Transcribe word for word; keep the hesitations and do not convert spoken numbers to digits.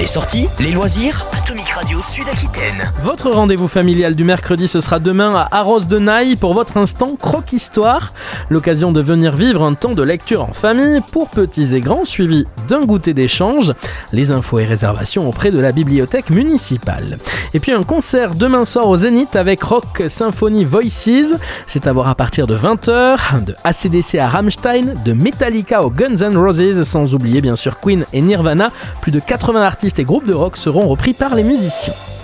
Les sorties, les loisirs, Atomic Radio Sud-Aquitaine. Votre rendez-vous familial du mercredi, ce sera demain à Arros-de-Naï pour votre instant croque-histoire. L'occasion de venir vivre un temps de lecture en famille pour petits et grands, suivi d'un goûter d'échange. Les infos et réservations auprès de la bibliothèque municipale. Et puis un concert demain soir au Zénith avec Rock Symphony Voices. C'est à voir à partir de vingt heures. De A C D C à Rammstein, de Metallica au Guns N' Roses, sans oublier bien sûr Queen et Nirvana. Plus de quatre-vingts artistes et groupes de rock seront repris par les musiciens.